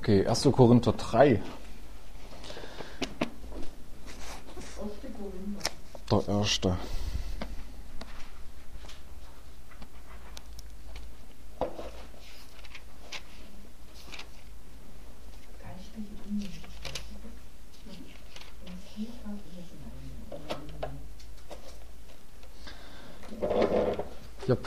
Okay, 1. Korinther 3. Der erste. Yep.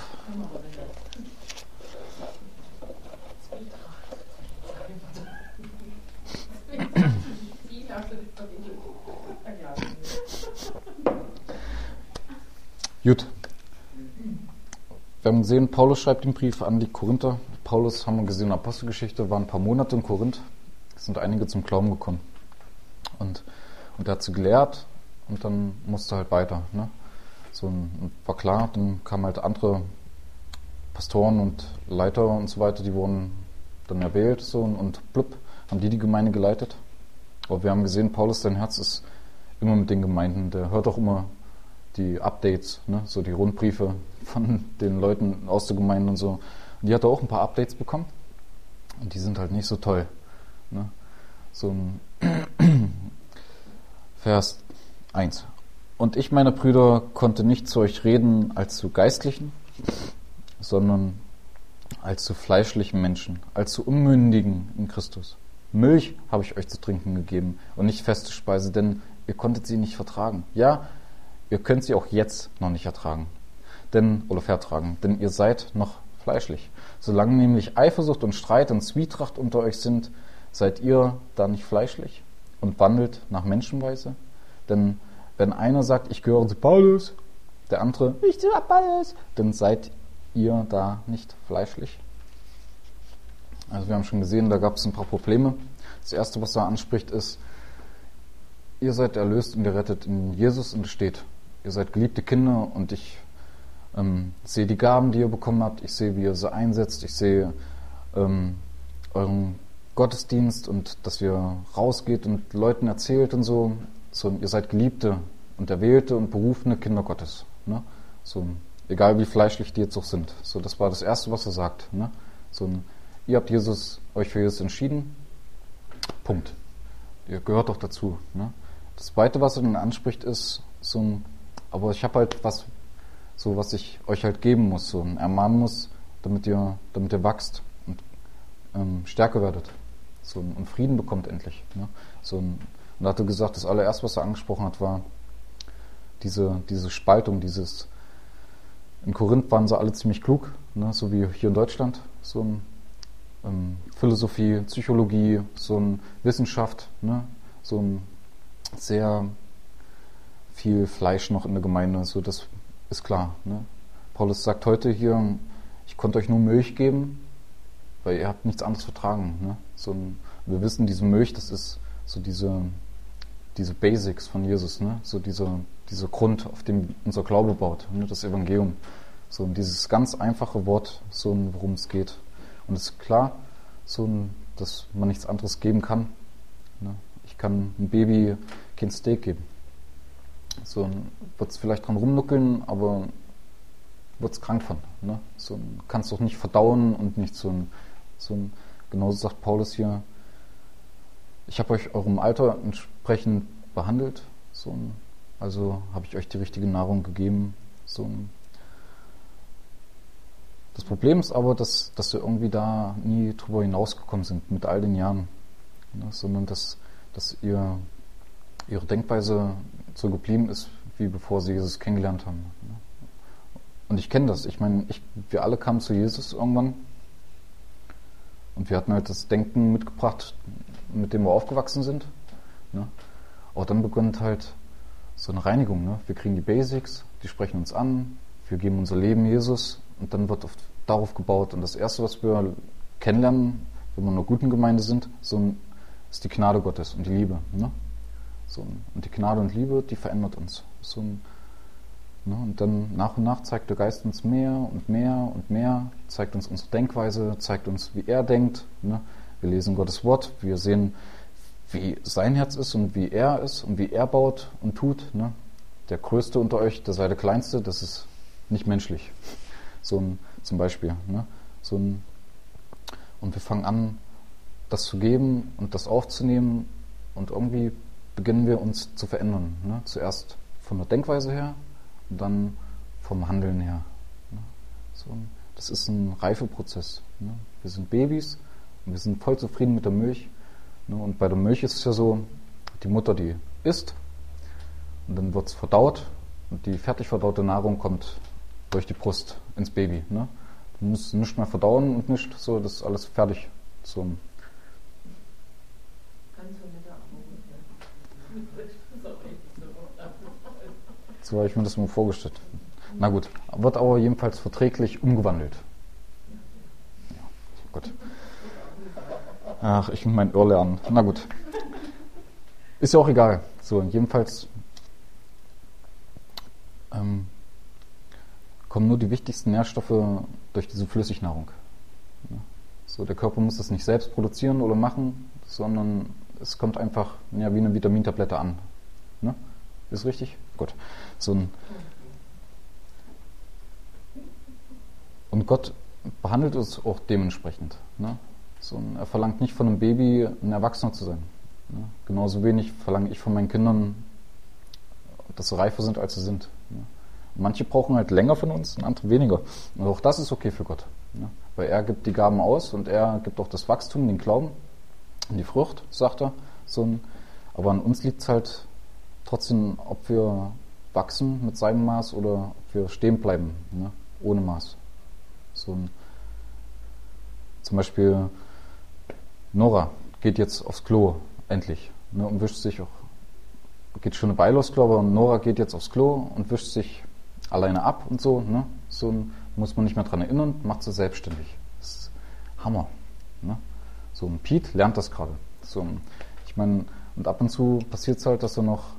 Gut. Wir haben gesehen, Paulus schreibt den Brief an die Korinther. Paulus, haben wir gesehen in der Apostelgeschichte, war ein paar Monate in Korinth. Es sind einige zum Glauben gekommen. Und er hat sie gelehrt und dann musste halt weiter. Ne? Und war klar, dann kamen halt andere Pastoren und Leiter und so weiter, die wurden dann erwählt und blub, haben die Gemeinde geleitet. Aber wir haben gesehen, Paulus, sein Herz ist immer mit den Gemeinden. Der hört auch immer die Updates, ne? So die Rundbriefe von den Leuten aus der Gemeinde und so. Und die hat er auch ein paar Updates bekommen. Und die sind halt nicht so toll. Ne? Vers 1. Und ich, meine Brüder, konnte nicht zu euch reden als zu Geistlichen, sondern als zu fleischlichen Menschen, als zu Unmündigen in Christus. Milch habe ich euch zu trinken gegeben und nicht feste Speise, denn ihr konntet sie nicht vertragen. Ja, ihr könnt sie auch jetzt noch nicht vertragen, denn ihr seid noch fleischlich. Solange nämlich Eifersucht und Streit und Zwietracht unter euch sind, seid ihr da nicht fleischlich und wandelt nach Menschenweise? Denn wenn einer sagt, ich gehöre zu Paulus, der andere, ich zu Apollos, dann seid ihr da nicht fleischlich. Also wir haben schon gesehen, da gab es ein paar Probleme. Das erste, was er anspricht, ist, ihr seid erlöst und gerettet in Jesus und es steht, ihr seid geliebte Kinder und ich sehe die Gaben, die ihr bekommen habt, ich sehe, wie ihr sie einsetzt, ich sehe euren Gottesdienst und dass ihr rausgeht und Leuten erzählt und so. Ihr seid geliebte und erwählte und berufene Kinder Gottes. Ne? Egal wie fleischlich die jetzt auch sind. Das war das Erste, was er sagt. Ne? Ihr habt euch für Jesus entschieden. Punkt. Ihr gehört doch dazu. Ne? Das Zweite, was er dann anspricht, ist aber ich habe halt was ich euch halt geben muss, ermahnen muss, damit ihr wachst und stärker werdet. Und Frieden bekommt endlich. Ne? Und da hat er gesagt, das allererste, was er angesprochen hat, war diese Spaltung, in Korinth waren sie alle ziemlich klug, ne? So wie hier in Deutschland, Philosophie, Psychologie, Wissenschaft, ne? Sehr viel Fleisch noch in der Gemeinde, das ist klar. Ne? Paulus sagt heute hier, ich konnte euch nur Milch geben, weil ihr habt nichts anderes vertragen. Ne? Wir wissen, diese Milch, das ist diese Basics von Jesus, ne? Dieser Grund, auf dem unser Glaube baut, ne? Das Evangelium. Dieses ganz einfache Wort, worum es geht. Und es ist klar, dass man nichts anderes geben kann. Ne? Ich kann einem Baby kein Steak geben. Wird es vielleicht dran rumnuckeln, aber wird es krank von. Ne? Kannst doch nicht verdauen und nicht genauso sagt Paulus hier, ich habe euch eurem Alter entsprechend behandelt, also habe ich euch die richtige Nahrung gegeben. Das Problem ist aber, dass wir irgendwie da nie drüber hinausgekommen sind mit all den Jahren, ne? Sondern dass ihre Denkweise so geblieben ist, wie bevor sie Jesus kennengelernt haben. Ne? Und ich kenne das. Ich meine, wir alle kamen zu Jesus irgendwann und wir hatten halt das Denken mitgebracht, mit dem wir aufgewachsen sind. Ne? Aber dann beginnt halt so eine Reinigung. Ne? Wir kriegen die Basics, die sprechen uns an, wir geben unser Leben Jesus und dann wird darauf gebaut. Und das Erste, was wir kennenlernen, wenn wir in einer guten Gemeinde sind, ist die Gnade Gottes und die Liebe. Ne? Und die Gnade und Liebe, die verändert uns. Ne? Und dann nach und nach zeigt der Geist uns mehr und mehr und mehr, zeigt uns unsere Denkweise, zeigt uns, wie er denkt. Ne? Wir lesen Gottes Wort, wir sehen, wie sein Herz ist und wie er ist und wie er baut und tut. Ne? Der Größte unter euch, der sei der Kleinste, das ist nicht menschlich. Zum Beispiel. Ne? Und wir fangen an, das zu geben und das aufzunehmen und irgendwie beginnen wir uns zu verändern. Ne? Zuerst von der Denkweise her und dann vom Handeln her. Ne? So, das ist ein Reifeprozess. Ne? Wir sind Babys und wir sind voll zufrieden mit der Milch. Ne? Und bei der Milch ist es ja so, die Mutter, die isst und dann wird es verdaut und die fertig verdaute Nahrung kommt durch die Brust ins Baby. Ne? Du musst nicht mehr verdauen und nicht so, das ist alles fertig. So. So habe ich mir das mal vorgestellt. Na gut, wird aber jedenfalls verträglich umgewandelt. Ja, gut. Ach, ich will mein Irrlernen. Na gut. Ist ja auch egal. So, jedenfalls kommen nur die wichtigsten Nährstoffe durch diese Flüssignahrung. Ja. So, der Körper muss das nicht selbst produzieren oder machen, sondern es kommt einfach wie eine Vitamintablette an. Ne? Ist richtig? Gut. Und Gott behandelt uns auch dementsprechend. Ne? Er verlangt nicht von einem Baby, ein Erwachsener zu sein. Ne? Genauso wenig verlange ich von meinen Kindern, dass sie reifer sind, als sie sind. Ne? Manche brauchen halt länger von uns und andere weniger. Und auch das ist okay für Gott. Ne? Weil er gibt die Gaben aus und er gibt auch das Wachstum, den Glauben und die Frucht, sagt er. Aber an uns liegt es halt trotzdem, ob wir wachsen mit seinem Maß oder ob wir stehen bleiben, ne? Ohne Maß. Zum Beispiel Nora geht jetzt aufs Klo, endlich, ne? Und wischt sich auch, geht schon eine Weile aufs Klo, aber Nora geht jetzt aufs Klo und wischt sich alleine ab und so, ne? Muss man nicht mehr dran erinnern, macht sie selbstständig. Das ist Hammer. Ne? So ein Piet lernt das gerade. Ich meine, und ab und zu passiert es halt, dass er noch,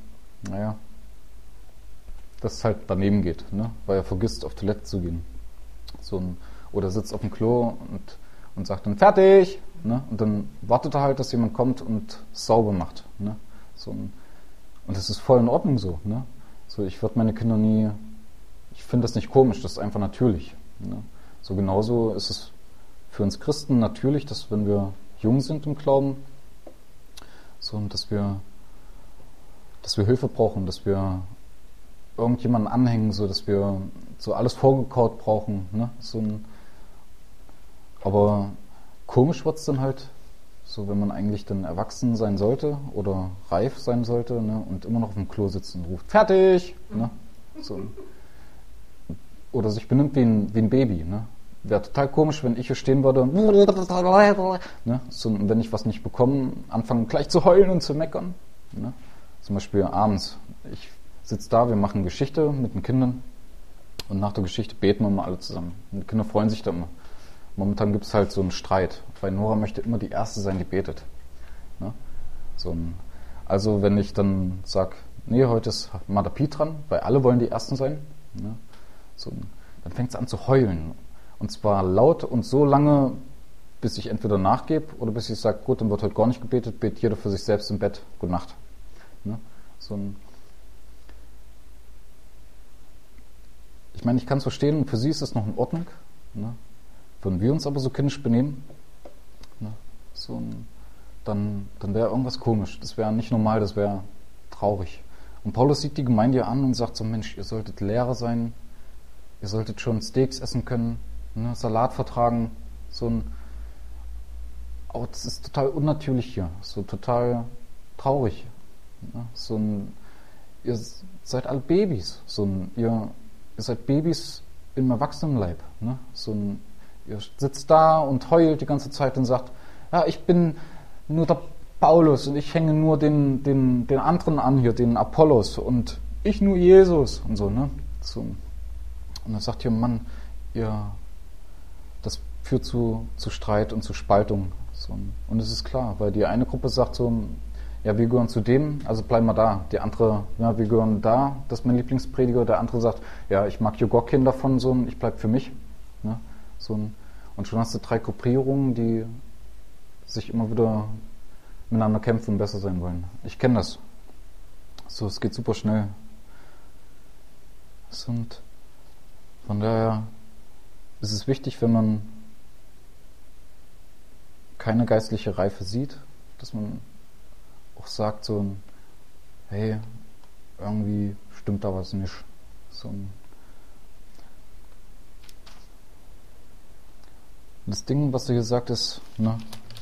dass es halt daneben geht, ne? Weil er vergisst, auf Toilette zu gehen. Oder sitzt auf dem Klo und sagt dann fertig, ne? Und dann wartet er halt, dass jemand kommt und sauber macht. Ne? Und das ist voll in Ordnung so. Ne? Ich würde meine Kinder nie, ich finde das nicht komisch, das ist einfach natürlich. Ne? So genauso ist es für uns Christen natürlich, dass wenn wir jung sind im Glauben, dass wir Hilfe brauchen, dass wir irgendjemanden anhängen, dass wir so alles vorgekaut brauchen. Ne? Aber komisch wird es dann halt, wenn man eigentlich dann erwachsen sein sollte oder reif sein sollte, ne? Und immer noch auf dem Klo sitzt und ruft, fertig! Ne? Oder sich benimmt wie ein Baby. Ne? Wäre total komisch, wenn ich hier stehen würde, ne? Und wenn ich was nicht bekomme, anfangen gleich zu heulen und zu meckern. Ne? Zum Beispiel abends. Ich sitze da, wir machen Geschichte mit den Kindern und nach der Geschichte beten wir mal alle zusammen. Und die Kinder freuen sich da immer. Momentan gibt es halt so einen Streit, weil Nora möchte immer die Erste sein, die betet. Ne? Also wenn ich dann sage, nee, heute ist mal der Piet dran, weil alle wollen die Ersten sein, ne? Dann fängt es an zu heulen. Und zwar laut und so lange, bis ich entweder nachgebe oder bis ich sage, gut, dann wird heute gar nicht gebetet, betet jeder für sich selbst im Bett, gute Nacht. Ne? Ich meine, ich kann es verstehen, und für sie ist es noch in Ordnung. Ne? Würden wir uns aber so kindisch benehmen, ne? Dann wäre irgendwas komisch. Das wäre nicht normal, das wäre traurig. Und Paulus sieht die Gemeinde ja an und sagt so, Mensch, ihr solltet Lehrer sein, ihr solltet schon Steaks essen können, ne? Salat vertragen, aber das ist total unnatürlich hier, so total traurig. Ne? Ihr seid alle Babys, ihr seid Babys im Erwachsenenleib. Ne? Ihr sitzt da und heult die ganze Zeit und sagt, ja, ich bin nur der Paulus und ich hänge nur den anderen an hier, den Apollos und ich nur Jesus und so, ne? Und dann sagt ihr, Mann, das führt zu Streit und zu Spaltung. Und es ist klar, weil die eine Gruppe sagt ja, wir gehören zu dem, also bleiben wir da. Die andere, ja, wir gehören da, das ist mein Lieblingsprediger. Der andere sagt, ja, ich mag Jogorkin davon, ich bleib für mich. Ne? Und schon hast du 3 Gruppierungen, die sich immer wieder miteinander kämpfen und besser sein wollen. Ich kenne das. Es geht super schnell. Und von daher ist es wichtig, wenn man keine geistliche Reife sieht, dass man auch sagt so ein, hey, irgendwie stimmt da was nicht. So ein das Ding, was du hier sagtest, ne?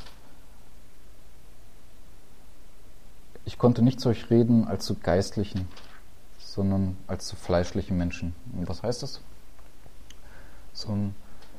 Ich konnte nicht zu euch reden als zu Geistlichen, sondern als zu fleischlichen Menschen. Und was heißt das? So ein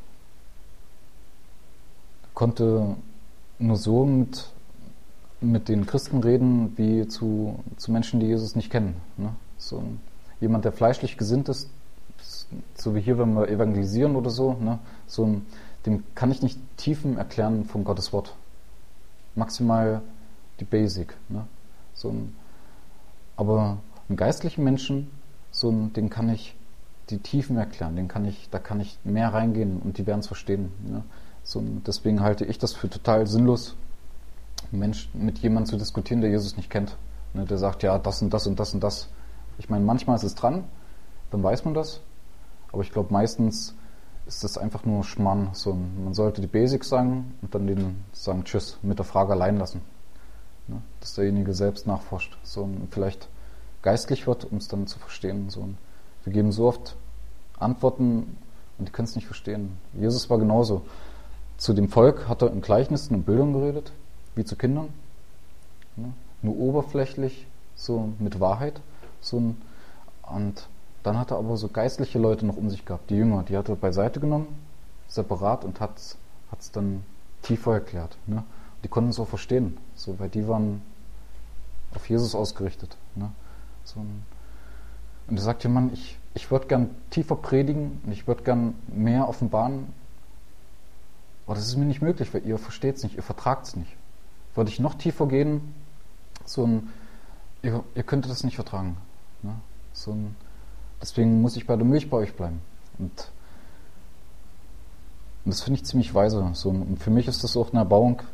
konnte nur so mit den Christen reden, wie zu Menschen, die Jesus nicht kennen. Ne? So jemand, der fleischlich gesinnt ist, so wie hier, wenn wir evangelisieren oder so, ne? Dem kann ich nicht Tiefen erklären von Gottes Wort. Maximal die Basic. Ne? Aber einen geistlichen Menschen, den kann ich die Tiefen erklären, da kann ich mehr reingehen und die werden es verstehen. Ne? Deswegen halte ich das für total sinnlos, mit jemandem zu diskutieren, der Jesus nicht kennt. Ne? Der sagt, ja, das und das und das und das. Ich meine, manchmal ist es dran, dann weiß man das, aber ich glaube, meistens ist das einfach nur Schmarrn. Man sollte die Basics sagen und dann denen sagen, tschüss, mit der Frage allein lassen. Ne? Dass derjenige selbst nachforscht. Und vielleicht geistlich wird, um es dann zu verstehen. Wir geben so oft Antworten und die können es nicht verstehen. Jesus war genauso. Zu dem Volk hat er in Gleichnissen und Bildern geredet, wie zu Kindern. Ne? Nur oberflächlich, so mit Wahrheit. Und dann hat er aber so geistliche Leute noch um sich gehabt, die Jünger, die hat er beiseite genommen, separat und hat es dann tiefer erklärt. Ne? Die konnten es auch verstehen, weil die waren auf Jesus ausgerichtet. Ne? Und er sagt, ja Mann, ich würde gern tiefer predigen und ich würde gern mehr offenbaren, aber das ist mir nicht möglich, weil ihr versteht es nicht, ihr vertragt es nicht. Würde ich noch tiefer gehen, ihr könntet das nicht vertragen. Ne? Deswegen muss ich bei der Milch bei euch bleiben. Und das finde ich ziemlich weise. Und für mich ist das auch eine Erbauung.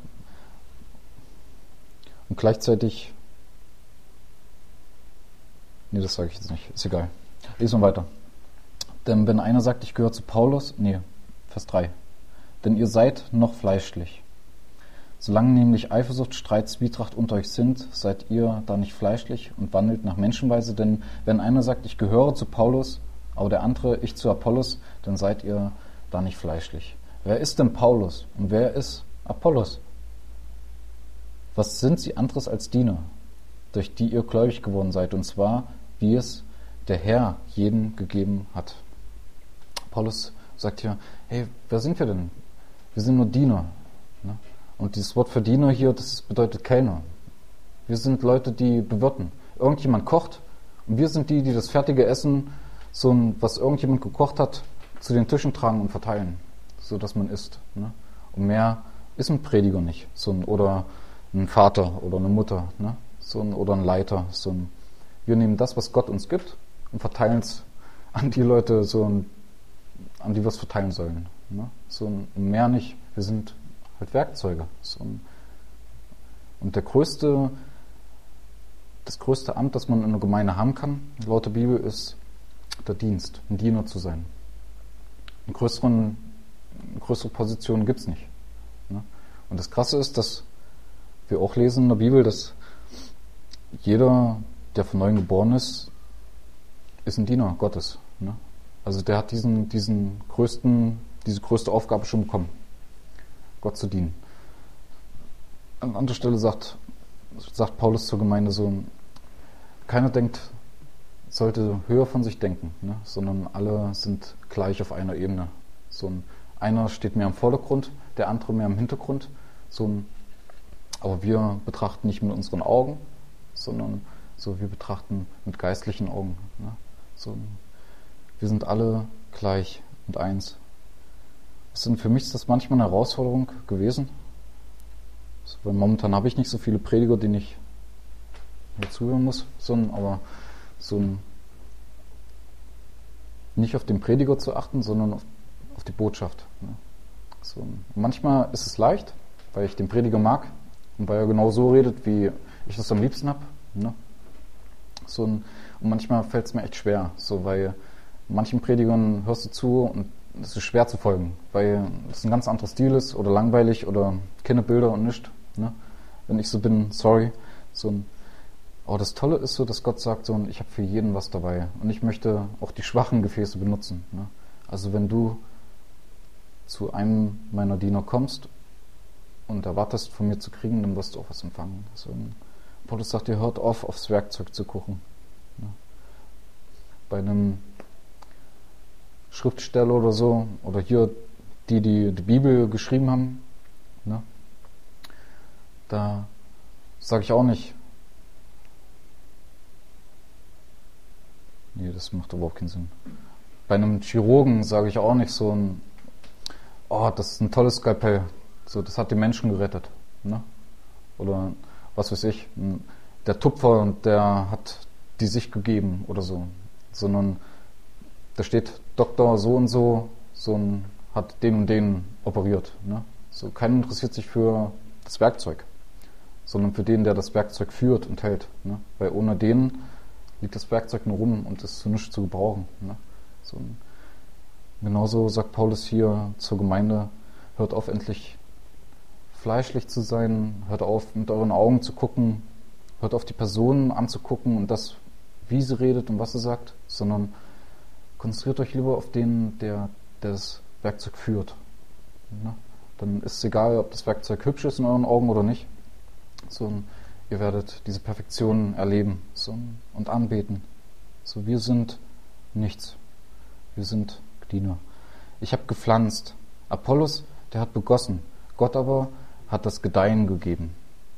Und gleichzeitig... Nee, das sage ich jetzt nicht. Ist egal. Lesen wir weiter. Denn wenn einer sagt, ich gehöre zu Paulus... Vers 3. Denn ihr seid noch fleischlich. Solange nämlich Eifersucht, Streit, Zwietracht unter euch sind, seid ihr da nicht fleischlich und wandelt nach Menschenweise. Denn wenn einer sagt, ich gehöre zu Paulus, aber der andere, ich zu Apollos, dann seid ihr da nicht fleischlich. Wer ist denn Paulus und wer ist Apollos? Was sind sie anderes als Diener, durch die ihr gläubig geworden seid, und zwar, wie es der Herr jedem gegeben hat. Paulus sagt hier, hey, wer sind wir denn? Wir sind nur Diener. Ne? Und dieses Wort für Diener hier, das bedeutet Kellner. Wir sind Leute, die bewirten. Irgendjemand kocht und wir sind die das fertige Essen, was irgendjemand gekocht hat, zu den Tischen tragen und verteilen, so dass man isst. Ne? Und mehr ist ein Prediger nicht. Oder ein Vater oder eine Mutter. Ne? Oder ein Leiter. Wir nehmen das, was Gott uns gibt und verteilen es an die Leute, an die wir es verteilen sollen. Ne? Mehr nicht. Wir sind halt Werkzeuge. Und das größte Amt, das man in einer Gemeinde haben kann, laut der Bibel, ist der Dienst, ein Diener zu sein. Eine größere Position gibt es nicht. Ne? Und das Krasse ist, dass wir auch lesen in der Bibel, dass jeder, der von neuem geboren ist ein Diener Gottes. Ne? Also der hat diese größte Aufgabe schon bekommen, Gott zu dienen. An anderer Stelle sagt Paulus zur Gemeinde keiner sollte höher von sich denken, ne? Sondern alle sind gleich auf einer Ebene. Einer steht mehr im Vordergrund, der andere mehr im Hintergrund. Aber wir betrachten nicht mit unseren Augen, sondern wir betrachten mit geistlichen Augen. Ne? Wir sind alle gleich und eins. Für mich ist das manchmal eine Herausforderung gewesen, weil momentan habe ich nicht so viele Prediger, denen ich mir zuhören muss, aber nicht auf den Prediger zu achten, sondern auf die Botschaft. Ne? Manchmal ist es leicht, weil ich den Prediger mag und weil er genau so redet, wie ich das am liebsten habe. Ne? Und manchmal fällt es mir echt schwer, weil manchen Predigern hörst du zu und das ist schwer zu folgen, weil es ein ganz anderer Stil ist oder langweilig oder keine Bilder und nichts. Ne? Wenn ich so bin, sorry. Aber das Tolle ist so, dass Gott sagt so, ich habe für jeden was dabei und ich möchte auch die schwachen Gefäße benutzen. Ne? Also wenn du zu einem meiner Diener kommst und erwartest von mir zu kriegen, dann wirst du auch was empfangen. Also Paulus sagt, ihr hört auf, aufs Werkzeug zu gucken. Ne? Bei einem Schriftsteller oder so, oder hier die die Bibel geschrieben haben, ne? Da sage ich auch nicht, nee, das macht überhaupt keinen Sinn. Bei einem Chirurgen sage ich auch nicht so das ist ein tolles Skalpell, so, das hat die Menschen gerettet, ne? Oder was weiß ich, der Tupfer, der hat die sich gegeben oder so, sondern da steht Doktor so und so, hat den und den operiert, ne? So, keiner interessiert sich für das Werkzeug, sondern für den, der das Werkzeug führt und hält, ne? Weil ohne den liegt das Werkzeug nur rum und ist zu nichts zu gebrauchen, ne? Genauso sagt Paulus hier zur Gemeinde, hört auf endlich fleischlich zu sein, hört auf mit euren Augen zu gucken, hört auf die Personen anzugucken und das, wie sie redet und was sie sagt, sondern konzentriert euch lieber auf den, der das Werkzeug führt. Ne? Dann ist es egal, ob das Werkzeug hübsch ist in euren Augen oder nicht, sondern ihr werdet diese Perfektion erleben und anbeten. So, wir sind nichts. Wir sind Diener. Ich habe gepflanzt. Apollos, der hat begossen. Gott aber hat das Gedeihen gegeben.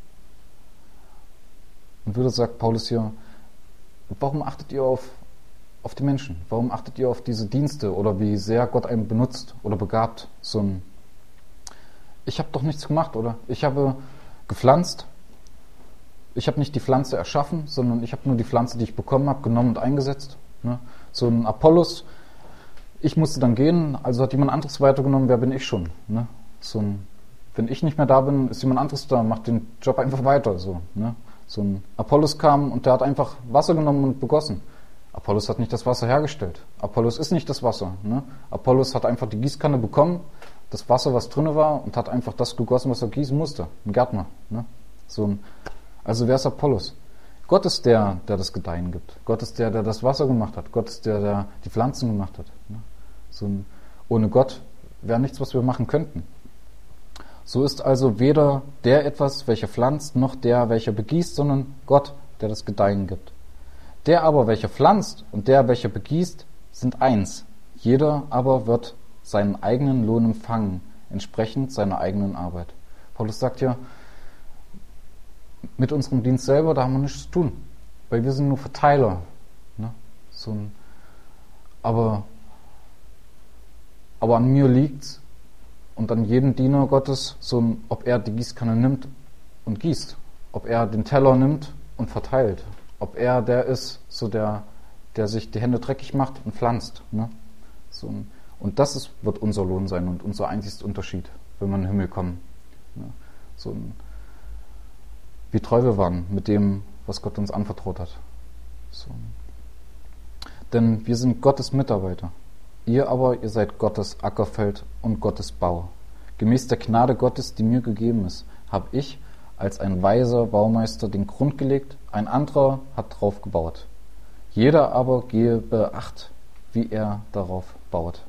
Und wieder sagt Paulus hier, warum achtet ihr auf die Menschen? Warum achtet ihr auf diese Dienste oder wie sehr Gott einen benutzt oder begabt? Ich habe doch nichts gemacht, oder? Ich habe gepflanzt. Ich habe nicht die Pflanze erschaffen, sondern ich habe nur die Pflanze, die ich bekommen habe, genommen und eingesetzt. Ne? So ein Apollos, ich musste dann gehen, also hat jemand anderes weitergenommen, wer bin ich schon? Ne? Wenn ich nicht mehr da bin, ist jemand anderes da, macht den Job einfach weiter. Ne? So ein Apollos kam und der hat einfach Wasser genommen und begossen. Apollos hat nicht das Wasser hergestellt. Apollos ist nicht das Wasser. Ne? Apollos hat einfach die Gießkanne bekommen, das Wasser, was drin war, und hat einfach das gegossen, was er gießen musste. Ein Gärtner. Ne? Also wer ist Apollos? Gott ist der das Gedeihen gibt. Gott ist der das Wasser gemacht hat. Gott ist der die Pflanzen gemacht hat. Ne? Ohne Gott wäre nichts, was wir machen könnten. So ist also weder der etwas, welcher pflanzt, noch der, welcher begießt, sondern Gott, der das Gedeihen gibt. Der aber, welcher pflanzt und der, welcher begießt, sind eins. Jeder aber wird seinen eigenen Lohn empfangen, entsprechend seiner eigenen Arbeit. Paulus sagt ja, mit unserem Dienst selber, da haben wir nichts zu tun, weil wir sind nur Verteiler. Ne? Aber an mir liegt's und an jedem Diener Gottes, ob er die Gießkanne nimmt und gießt, ob er den Teller nimmt und verteilt, ob er der ist, der sich die Hände dreckig macht und pflanzt. Ne? Und das wird unser Lohn sein und unser einzigster Unterschied, wenn wir in den Himmel kommen. Ne? Wie treu wir waren mit dem, was Gott uns anvertraut hat. Denn wir sind Gottes Mitarbeiter. Ihr seid Gottes Ackerfeld und Gottes Bau. Gemäß der Gnade Gottes, die mir gegeben ist, habe ich als ein weiser Baumeister den Grund gelegt, ein anderer hat drauf gebaut. Jeder aber gebe Acht, wie er darauf baut.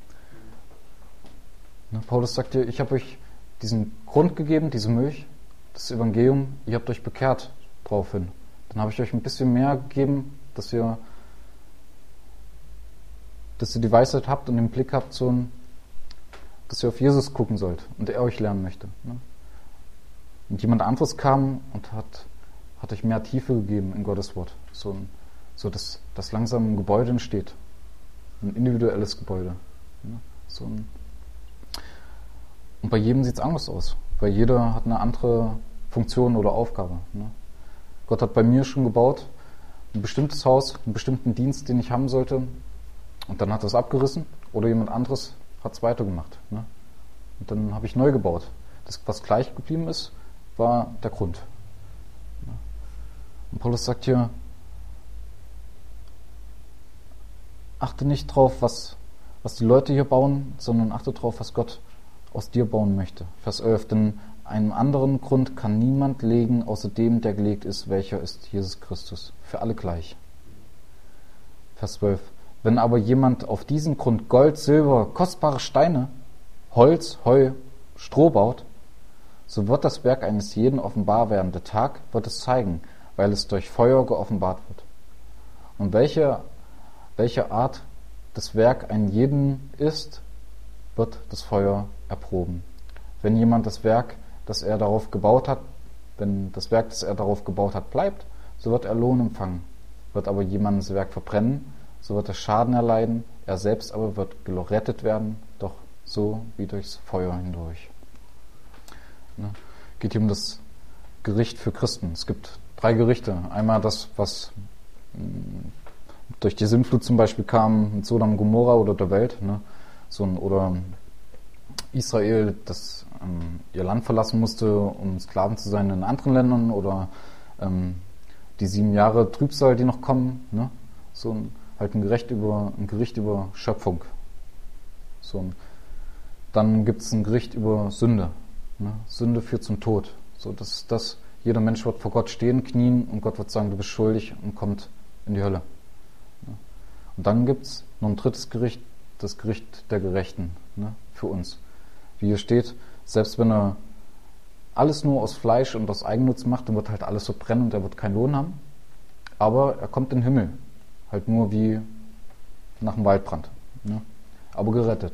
Paulus sagt dir, ich habe euch diesen Grund gegeben, diese Milch, das Evangelium, ihr habt euch bekehrt draufhin. Dann habe ich euch ein bisschen mehr gegeben, dass ihr die Weisheit habt und den Blick habt, dass ihr auf Jesus gucken sollt und er euch lernen möchte. Ne? Und jemand anderes kam und hat euch mehr Tiefe gegeben in Gottes Wort. Dass langsam ein Gebäude entsteht. Ein individuelles Gebäude. Ne? Und bei jedem sieht es anders aus. Weil jeder hat eine andere Funktion oder Aufgabe. Ne? Gott hat bei mir schon gebaut, ein bestimmtes Haus, einen bestimmten Dienst, den ich haben sollte. Und dann hat er es abgerissen oder jemand anderes hat es weitergemacht. Ne? Und dann habe ich neu gebaut. Das, was gleich geblieben ist, war der Grund. Ne? Und Paulus sagt hier, achte nicht drauf, was was die Leute hier bauen, sondern achte darauf, was Gott aus dir bauen möchte. Vers 11, denn einen anderen Grund kann niemand legen, außer dem, der gelegt ist, welcher ist Jesus Christus. Für alle gleich. Vers 12, wenn aber jemand auf diesen Grund Gold, Silber, kostbare Steine, Holz, Heu, Stroh baut, so wird das Werk eines jeden offenbar werden. Der Tag wird es zeigen, weil es durch Feuer geoffenbart wird. Und welche Art das Werk einen jeden ist, wird das Feuer erproben. Wenn jemand das Werk, das er darauf gebaut hat, bleibt, so wird er Lohn empfangen. Wird aber jemand das Werk verbrennen, so wird er Schaden erleiden, er selbst aber wird gerettet werden, doch so wie durchs Feuer hindurch. Geht hier um das Gericht für Christen. Es gibt 3 Gerichte. Einmal das, was durch die Sintflut zum Beispiel kam, mit Sodom und Gomorra oder der Welt, oder Israel, das ihr Land verlassen musste, um Sklaven zu sein in anderen Ländern, oder die 7 Jahre Trübsal, die noch kommen, halt ein Gericht über Schöpfung. Dann gibt es ein Gericht über Sünde. Sünde führt zum Tod. Jeder Mensch wird vor Gott stehen, knien, und Gott wird sagen, du bist schuldig, und kommt in die Hölle. Und dann gibt es noch ein 3. Gericht, das Gericht der Gerechten, für uns. Wie hier steht, selbst wenn er alles nur aus Fleisch und aus Eigennutz macht, dann wird halt alles so brennen und er wird keinen Lohn haben. Aber er kommt in den Himmel. Halt nur wie nach einem Waldbrand. Aber gerettet.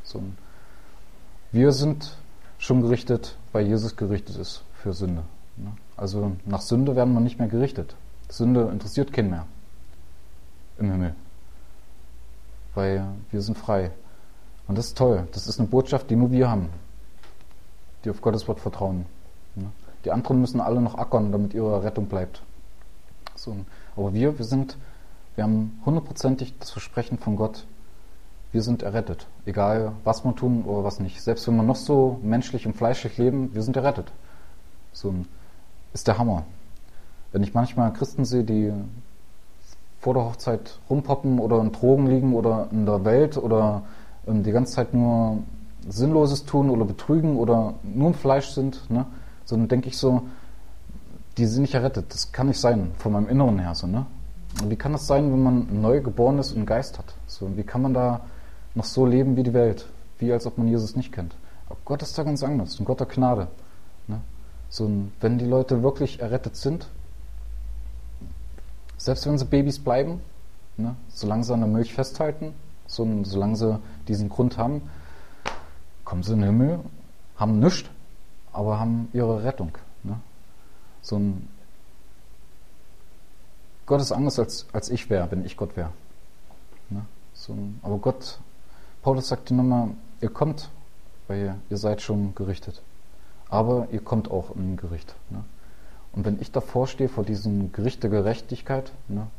Wir sind schon gerichtet, weil Jesus gerichtet ist für Sünde. Also nach Sünde werden wir nicht mehr gerichtet. Sünde interessiert keinen mehr im Himmel. Weil wir sind frei. Und das ist toll. Das ist eine Botschaft, die nur wir haben, die auf Gottes Wort vertrauen. Die anderen müssen alle noch ackern, damit ihre Rettung bleibt. Aber wir haben 100%ig das Versprechen von Gott, wir sind errettet. Egal, was wir tun oder was nicht. Selbst wenn wir noch so menschlich und fleischlich leben, wir sind errettet. Ist der Hammer. Wenn ich manchmal Christen sehe, die vor der Hochzeit rumpoppen oder in Drogen liegen oder in der Welt oder die ganze Zeit nur Sinnloses tun oder betrügen oder nur im Fleisch sind, dann denke ich die sind nicht errettet. Das kann nicht sein, von meinem Inneren her. Und wie kann das sein, wenn man neu geboren ist und einen Geist hat? Wie kann man da noch so leben wie die Welt? Wie als ob man Jesus nicht kennt. Aber Gott ist da ganz anders, ein Gott der Gnade. Wenn die Leute wirklich errettet sind, selbst wenn sie Babys bleiben, solange sie an der Milch festhalten, solange sie diesen Grund haben, kommen sie in den Himmel, haben nichts, aber haben ihre Rettung. Gott ist anders als ich wäre, wenn ich Gott wäre. Aber Gott, Paulus sagt die Nummer, ihr kommt, weil ihr seid schon gerichtet. Aber ihr kommt auch in ein Gericht. Und wenn ich davor stehe, vor diesem Gericht der Gerechtigkeit,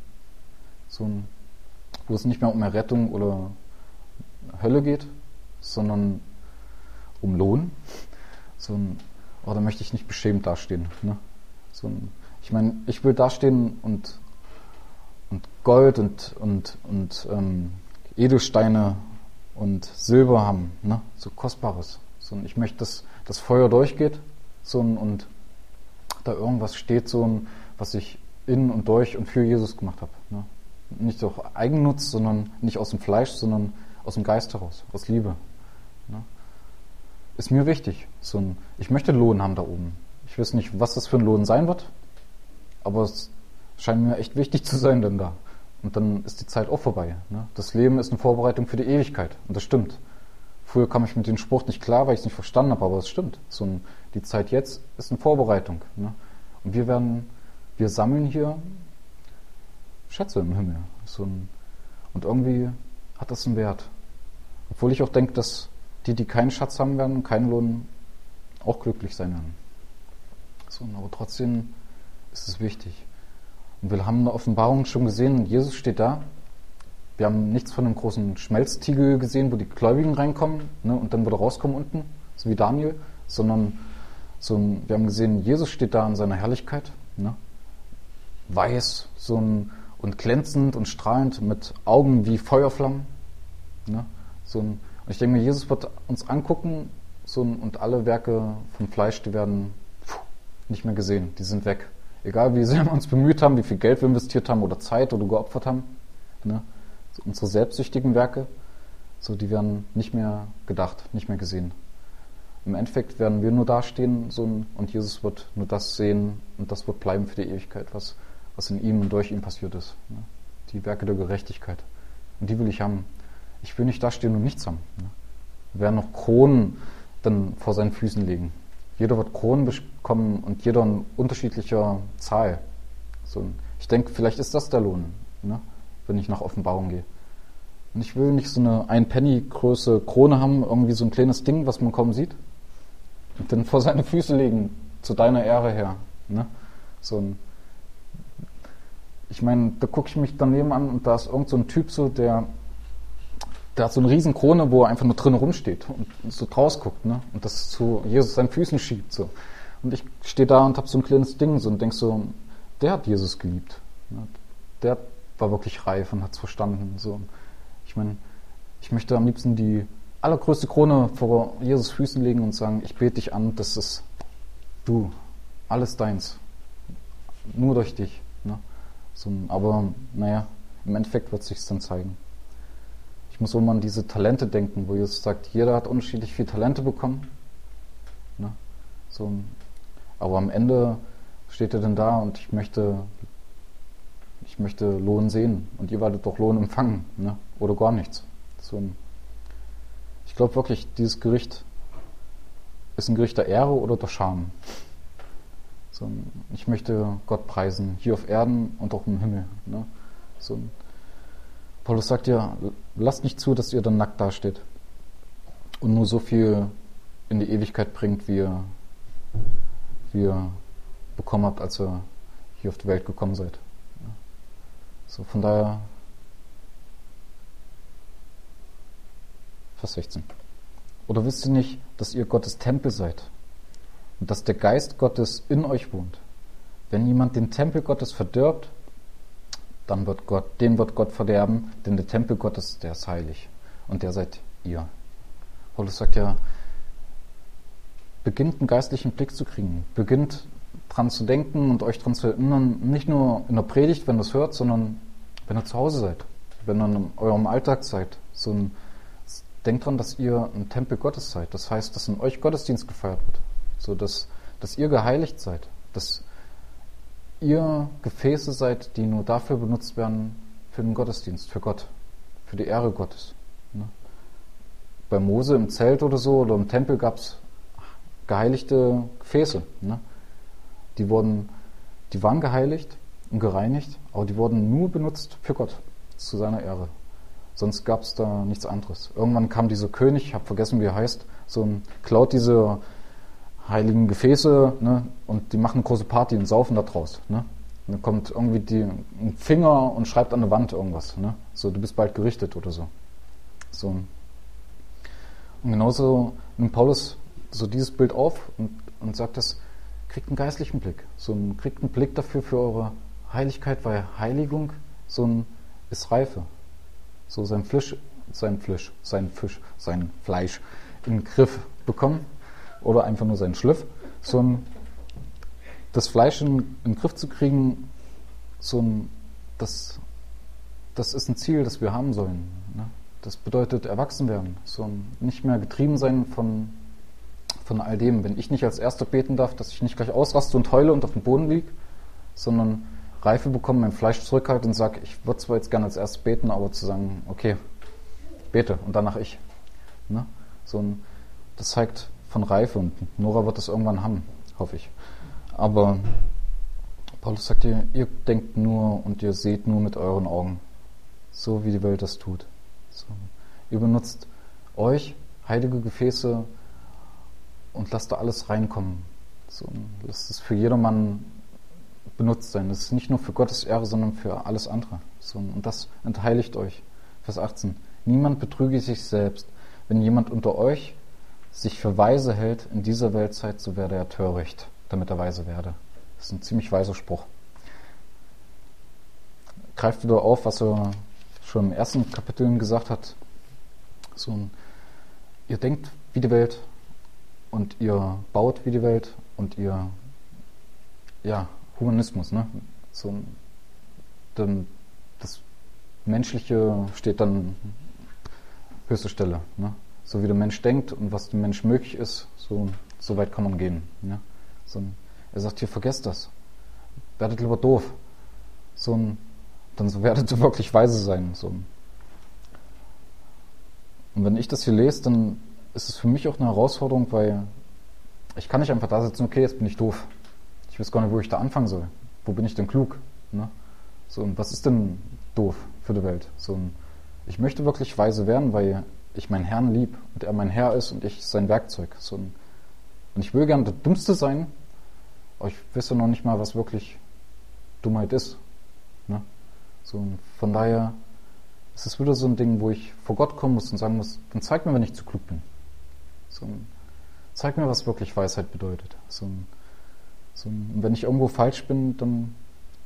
wo es nicht mehr um Errettung oder Hölle geht, sondern um Lohn, da möchte ich nicht beschämt dastehen. Ich meine, ich will dastehen und Gold und Edelsteine und Silber haben, so Kostbares. Ich möchte, dass das Feuer durchgeht und da irgendwas steht, was ich in und durch und für Jesus gemacht habe. Nicht durch Eigennutz, sondern nicht aus dem Fleisch, sondern aus dem Geist heraus, aus Liebe. Ist mir wichtig. Ich möchte Lohn haben da oben. Ich weiß nicht, was das für ein Lohn sein wird, aber es scheint mir echt wichtig zu sein denn da. Und dann ist die Zeit auch vorbei. Das Leben ist eine Vorbereitung für die Ewigkeit. Und das stimmt. Früher kam ich mit dem Spruch nicht klar, weil ich es nicht verstanden habe, aber es stimmt. Die Zeit jetzt ist eine Vorbereitung. Und wir sammeln hier Schätze im Himmel. Und irgendwie hat das einen Wert. Obwohl ich auch denke, dass die keinen Schatz haben werden und keinen Lohn, auch glücklich sein werden. Aber trotzdem ist es wichtig. Und wir haben eine Offenbarung schon gesehen, Jesus steht da. Wir haben nichts von einem großen Schmelztiegel gesehen, wo die Gläubigen reinkommen und dann wieder rauskommen unten, so wie Daniel, sondern wir haben gesehen, Jesus steht da in seiner Herrlichkeit, weiß und glänzend und strahlend mit Augen wie Feuerflammen. Und ich denke mir, Jesus wird uns angucken und alle Werke vom Fleisch, die werden nicht mehr gesehen, die sind weg. Egal wie sehr wir uns bemüht haben, wie viel Geld wir investiert haben oder Zeit oder geopfert haben, ne? So unsere selbstsüchtigen Werke, die werden nicht mehr gedacht, nicht mehr gesehen. Im Endeffekt werden wir nur dastehen und Jesus wird nur das sehen und das wird bleiben für die Ewigkeit, was in ihm und durch ihn passiert ist. Ne? Die Werke der Gerechtigkeit. Und die will ich haben. Ich will nicht dastehen und nichts haben. Ne? Wir werden noch Kronen dann vor seinen Füßen legen. Jeder wird Kronen bekommen und jeder in unterschiedlicher Zahl. Ich denke, vielleicht ist das der Lohn, ne? Wenn ich nach Offenbarung gehe. Und ich will nicht so eine 1-Penny-Größe Krone haben, irgendwie so ein kleines Ding, was man kaum sieht. Und dann vor seine Füße legen, zu deiner Ehre her. Ne? Ich meine, da gucke ich mich daneben an und da ist irgend so ein Typ der hat so eine riesen Krone, wo er einfach nur drin rumsteht und so draus guckt, ne? Und das zu Jesus seinen Füßen schiebt, so. Und ich stehe da und habe so ein kleines Ding so und denk so, der hat Jesus geliebt. Ne? Der war wirklich reif und hat's verstanden, so. Ich meine, ich möchte am liebsten die allergrößte Krone vor Jesus Füßen legen und sagen, ich bete dich an, das ist du, alles deins, nur durch dich. Ne? Aber naja, im Endeffekt wird es sich dann zeigen. Ich muss immer an diese Talente denken, wo Jesus sagt, jeder hat unterschiedlich viele Talente bekommen. Ne? Aber am Ende steht er dann da und ich möchte Lohn sehen und ihr werdet doch Lohn empfangen, ne? Oder gar nichts. Ich glaube wirklich, dieses Gericht ist ein Gericht der Ehre oder der Scham. Ich möchte Gott preisen, hier auf Erden und auch im Himmel. Ne? Paulus sagt ja, lasst nicht zu, dass ihr dann nackt dasteht und nur so viel in die Ewigkeit bringt, wie ihr bekommen habt, als ihr hier auf die Welt gekommen seid. Von daher Vers 16. Oder wisst ihr nicht, dass ihr Gottes Tempel seid und dass der Geist Gottes in euch wohnt? Wenn jemand den Tempel Gottes verdirbt, dann wird Gott verderben, denn der Tempel Gottes, der ist heilig und der seid ihr. Paulus sagt ja, beginnt einen geistlichen Blick zu kriegen, beginnt dran zu denken und euch dran zu erinnern, nicht nur in der Predigt, wenn ihr es hört, sondern wenn ihr zu Hause seid, wenn ihr in eurem Alltag seid. Denkt dran, dass ihr ein Tempel Gottes seid. Das heißt, dass in euch Gottesdienst gefeiert wird, dass ihr geheiligt seid, dass ihr Gefäße seid, die nur dafür benutzt werden, für den Gottesdienst, für Gott, für die Ehre Gottes. Ne? Bei Mose im Zelt oder so oder im Tempel gab es geheiligte Gefäße. Ne? Die waren geheiligt und gereinigt, aber die wurden nur benutzt für Gott, zu seiner Ehre. Sonst gab es da nichts anderes. Irgendwann kam dieser König, ich habe vergessen, wie er heißt, klaut diese heiligen Gefäße, ne, und die machen eine große Party und saufen da draus. Ne? Und dann kommt irgendwie ein Finger und schreibt an der Wand irgendwas. Ne? Du bist bald gerichtet oder so. Und genauso nimmt Paulus dieses Bild auf und sagt das, kriegt einen geistlichen Blick. Kriegt einen Blick dafür für eure Heiligkeit, weil Heiligung ist Reife. Sein Fleisch in den Griff bekommen oder einfach nur seinen Schliff. Das Fleisch in den Griff zu kriegen, das ist ein Ziel, das wir haben sollen. Ne? Das bedeutet erwachsen werden, nicht mehr getrieben sein von all dem. Wenn ich nicht als Erster beten darf, dass ich nicht gleich ausraste und heule und auf dem Boden liege, sondern Reife bekommen, mein Fleisch zurückhalte und sage, ich würde zwar jetzt gerne als erstes beten, aber zu sagen, okay, bete und danach ich. Ne? Das zeigt von Reife und Nora wird das irgendwann haben, hoffe ich. Aber Paulus sagt ihr denkt nur und ihr seht nur mit euren Augen, so wie die Welt das tut. Ihr benutzt euch, heilige Gefäße, und lasst da alles reinkommen. Lasst es für jedermann benutzt sein. Das ist nicht nur für Gottes Ehre, sondern für alles andere. Und das entheiligt euch. Vers 18. Niemand betrüge sich selbst. Wenn jemand unter euch sich für weise hält in dieser Weltzeit, so werde er töricht, damit er weise werde. Das ist ein ziemlich weiser Spruch. Greift wieder auf, was er schon im ersten Kapitel gesagt hat. So ihr denkt wie die Welt und ihr baut wie die Welt und ihr, Humanismus, ne? Das Menschliche steht dann höchste Stelle, ne? So wie der Mensch denkt und was dem Mensch möglich ist, so weit kann man gehen, ne? Er sagt hier, vergesst das. Werdet lieber doof. Dann werdet ihr wirklich weise sein. Und wenn ich das hier lese, dann ist es für mich auch eine Herausforderung, weil ich kann nicht einfach da sitzen, okay, jetzt bin ich doof. Ich weiß gar nicht, wo ich da anfangen soll. Wo bin ich denn klug? Ne? Und was ist denn doof für die Welt? Ich möchte wirklich weise werden, weil ich meinen Herrn lieb und er mein Herr ist und ich sein Werkzeug. Und ich will gerne der Dümmste sein, aber ich weiß ja noch nicht mal, was wirklich Dummheit ist. Ne? Und von daher ist es wieder so ein Ding, wo ich vor Gott kommen muss und sagen muss, dann zeig mir, wenn ich zu klug bin. Zeig mir, was wirklich Weisheit bedeutet. Und wenn ich irgendwo falsch bin, dann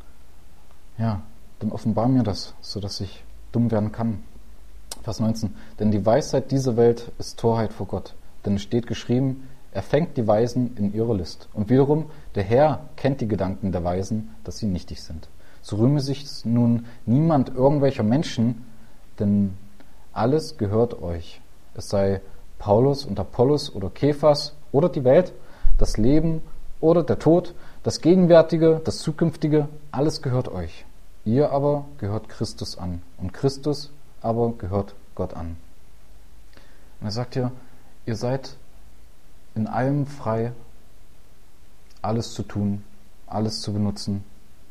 offenbar mir das, sodass ich dumm werden kann. Vers 19. Denn die Weisheit dieser Welt ist Torheit vor Gott. Denn es steht geschrieben, er fängt die Weisen in ihre List. Und wiederum, der Herr kennt die Gedanken der Weisen, dass sie nichtig sind. So rühme sich nun niemand irgendwelcher Menschen, denn alles gehört euch. Es sei Paulus und Apollos oder Kephas oder die Welt, das Leben oder der Tod, das Gegenwärtige, das Zukünftige, alles gehört euch. Ihr aber gehört Christus an und Christus aber gehört Gott an. Und er sagt ja, ihr seid in allem frei, alles zu tun, alles zu benutzen.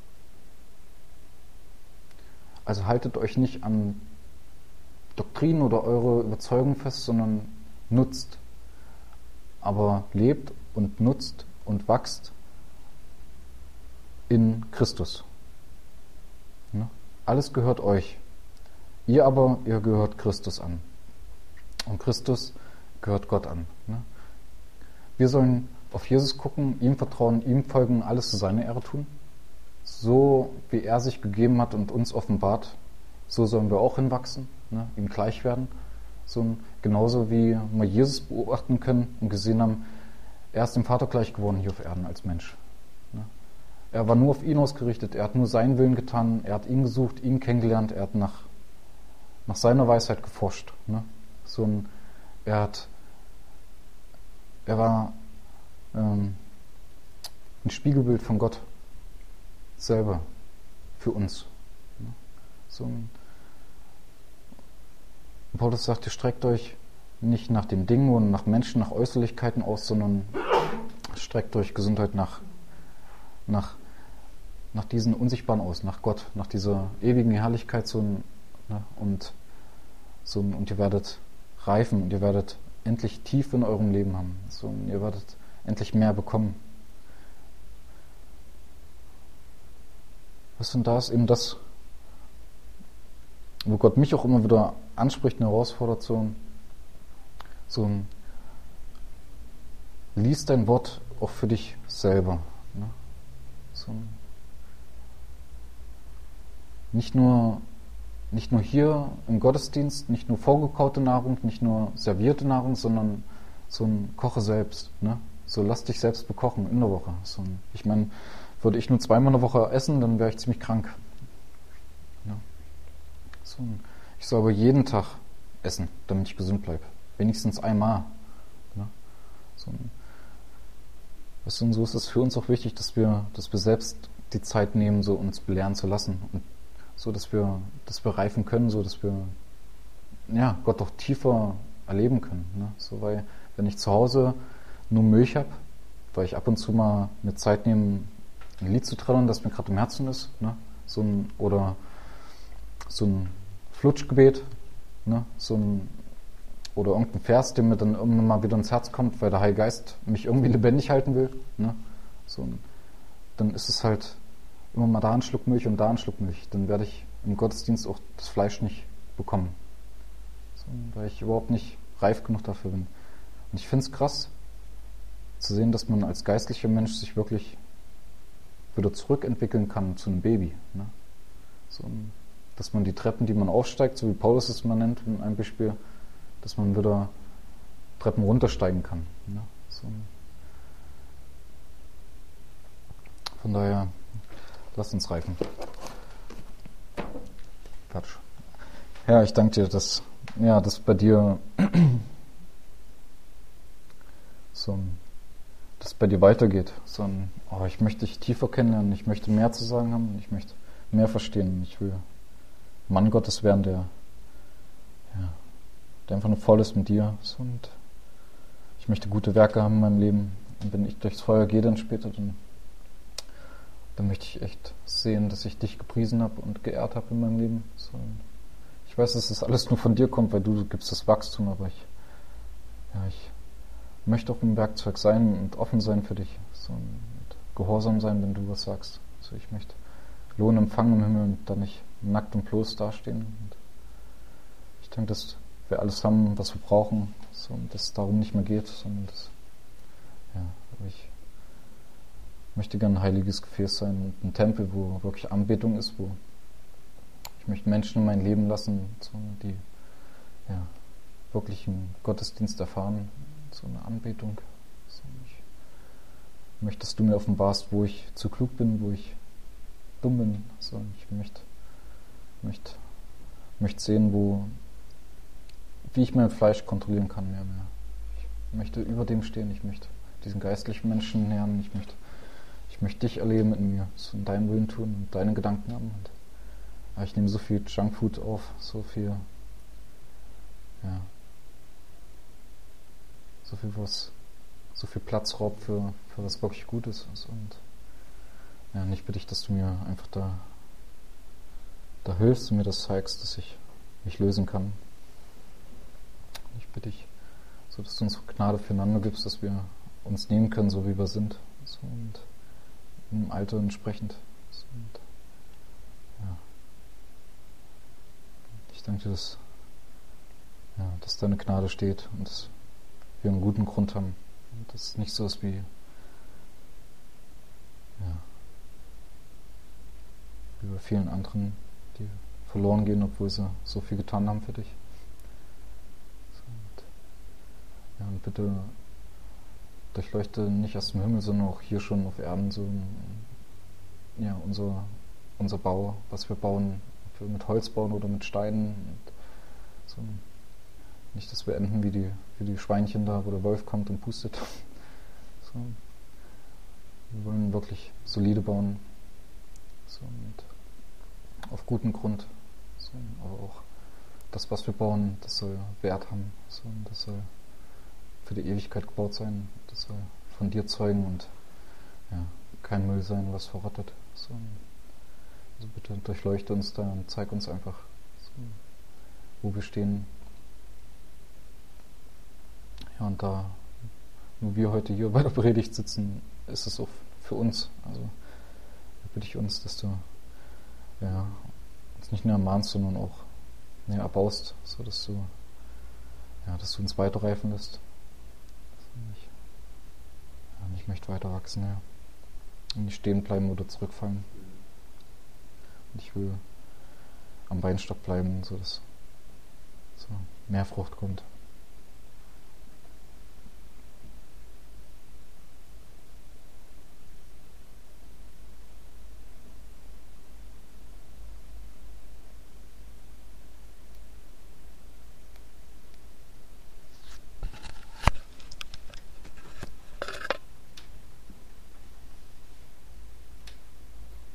Also haltet euch nicht an Doktrinen oder eure Überzeugung fest, sondern nutzt. Aber lebt und nutzt und wachst in Christus. Ne? Alles gehört euch. Ihr gehört Christus an. Und Christus gehört Gott an. Ne? Wir sollen auf Jesus gucken, ihm vertrauen, ihm folgen, alles zu seiner Ehre tun. So wie er sich gegeben hat und uns offenbart, so sollen wir auch hinwachsen, ne? Ihm gleich werden. Genauso wie wir Jesus beobachten können und gesehen haben, er ist dem Vater gleich geworden hier auf Erden als Mensch. Ne? Er war nur auf ihn ausgerichtet, er hat nur seinen Willen getan, er hat ihn gesucht, ihn kennengelernt, er hat nach seiner Weisheit geforscht. Ne? Er war ein Spiegelbild von Gott selber für uns. Paulus sagt, ihr streckt euch nicht nach den Dingen und nach Menschen, nach Äußerlichkeiten aus, sondern streckt euch Gesundheit nach diesen Unsichtbaren aus, nach Gott, nach dieser ewigen Herrlichkeit und ihr werdet reifen und ihr werdet endlich tief in eurem Leben haben. Ihr werdet endlich mehr bekommen. Da ist eben das, wo Gott mich auch immer wieder anspricht und herausfordert, lies dein Wort auch für dich selber. Ne? Nicht nur hier im Gottesdienst, nicht nur vorgekaute Nahrung, nicht nur servierte Nahrung, sondern koche selbst. Ne? Lass dich selbst bekochen in der Woche. Ich meine, würde ich nur 2-mal in der Woche essen, dann wäre ich ziemlich krank. Ja. Ich soll aber jeden Tag essen, damit ich gesund bleibe. Wenigstens einmal. Ja. So ist es für uns auch wichtig, dass wir selbst die Zeit nehmen, uns belehren zu lassen. Und dass wir reifen können, dass wir Gott auch tiefer erleben können. Ne? Weil wenn ich zu Hause nur Milch habe, weil ich ab und zu mal mir Zeit nehme, ein Lied zu trällern, das mir gerade im Herzen ist, ne? Oder so ein Flutschgebet, ne? Oder irgendein Vers, der mir dann irgendwann mal wieder ins Herz kommt, weil der Heilige Geist mich irgendwie lebendig halten will, ne? Dann ist es halt immer mal da ein Schluck Milch und da ein Schluck Milch. Dann werde ich im Gottesdienst auch das Fleisch nicht bekommen, weil ich überhaupt nicht reif genug dafür bin. Und ich finde es krass zu sehen, dass man als geistlicher Mensch sich wirklich wieder zurückentwickeln kann zu einem Baby. Ne? Dass man die Treppen, die man aufsteigt, so wie Paulus es mal nennt in einem Beispiel, dass man wieder Treppen runtersteigen kann. Ne? So, von daher, lasst uns reifen. Quatsch. Ja, ich danke dir, dass bei dir dass bei dir weitergeht. Ich möchte dich tiefer kennenlernen, ich möchte mehr zu sagen haben, ich möchte mehr verstehen. Ich will Mann Gottes werden, der einfach nur voll ist mit dir. Und ich möchte gute Werke haben in meinem Leben. Und wenn ich durchs Feuer gehe dann später, dann möchte ich echt sehen, dass ich dich gepriesen habe und geehrt habe in meinem Leben. Ich weiß, dass das alles nur von dir kommt, weil du gibst das Wachstum, aber ich möchte auch ein Werkzeug sein und offen sein für dich. Und gehorsam sein, wenn du was sagst. Ich möchte Lohn empfangen im Himmel und dann nicht nackt und bloß dastehen. Und ich denke, dass wir alles haben, was wir brauchen, und dass es darum nicht mehr geht, sondern ich möchte gerne ein heiliges Gefäß sein, ein Tempel, wo wirklich Anbetung ist, wo ich möchte Menschen in mein Leben lassen, die wirklich einen Gottesdienst erfahren, so eine Anbetung. Ich möchte, dass du mir offenbarst, wo ich zu klug bin, wo ich dumm bin. Ich möchte sehen, wie ich mein Fleisch kontrollieren kann, mehr. Ich möchte über dem stehen, ich möchte diesen geistlichen Menschen nähern, ich möchte dich erleben in mir, so in deinem Willen tun und deine Gedanken haben. Und ich nehme so viel Junkfood auf, so viel Platz raubt für was wirklich Gutes ist. Und ich bitte dich, dass du mir einfach da hilfst und mir das zeigst, dass ich mich lösen kann. Ich bitte dich, so dass du uns Gnade füreinander gibst, dass wir uns nehmen können, so wie wir sind. Und im Alter entsprechend. Ich danke dir, dass deine Gnade steht und dass wir einen guten Grund haben. Und dass es nicht so ist wie bei vielen anderen, die verloren gehen, obwohl sie so viel getan haben für dich. Und bitte durchleuchte nicht erst im Himmel, sondern auch hier schon auf Erden unser Bau, was wir bauen, ob wir mit Holz bauen oder mit Steinen. Nicht, dass wir enden wie die Schweinchen da, wo der Wolf kommt und pustet. Wir wollen wirklich solide bauen. Und auf guten Grund. Aber auch das, was wir bauen, das soll Wert haben. Das soll für die Ewigkeit gebaut sein. Das soll von dir zeugen und kein Müll sein, was verrottet. Also bitte durchleuchte uns da und zeig uns einfach, wo wir stehen. Ja, und da nur wir heute hier bei der Predigt sitzen, ist es auch für uns. Also da bitte ich uns, dass du uns nicht nur ermahnst, sondern auch erbaust, so dass du uns weiterreifen lässt. Ich möchte weiter wachsen, und nicht stehen bleiben oder zurückfallen. Und ich will am Weinstock bleiben, so dass mehr Frucht kommt.